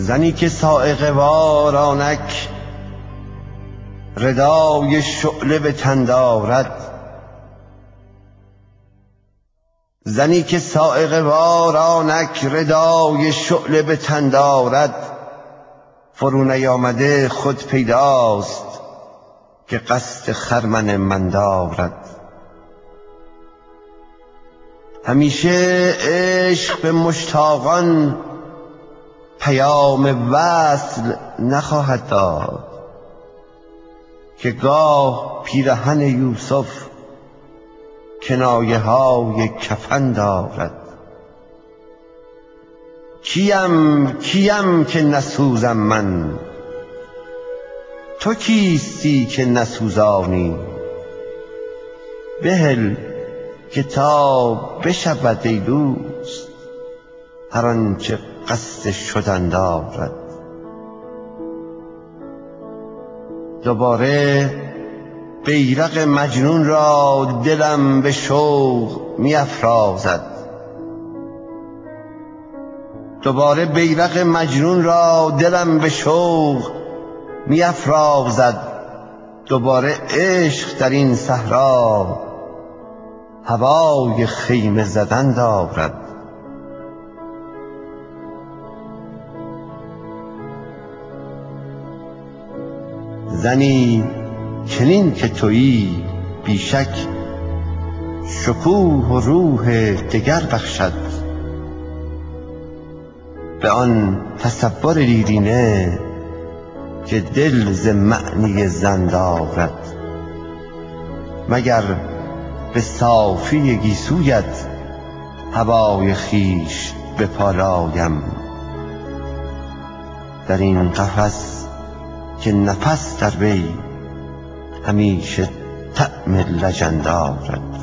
زنی که صاعقه وارانک ردای شعله به تن دارد، زنی که صاعقه وارانک ردای شعله به تن دارد، فرو نیامده خود پیداست که قصد خرمن من دارد. همیشه عشق به مشتاقان پیام وصل نخواهد داد، که گاه پیرهن یوسف کنایه های کفن دارد. کیم که نسوزم من، تو کیستی که نسوزانی؟ بهل که تا بشود ای دوست هر آنچه قصد شدن دارد. دوباره بیرق مجنون را دلم به شوق می افرازد، دوباره بیرق مجنون را دلم به شوق می افرازد. دوباره عشق در این صحرا هوای خیمه زدن دارد. زنی چنین که تویی بیشک شکوه و روح دگر بخشد، به آن تصور دیرینه که دل ز معنی زن دارد. مگر به صافی گیسویت هوای خویش بپالایم، در این قفس که نفس در وی همیشه طعم لجن دارد.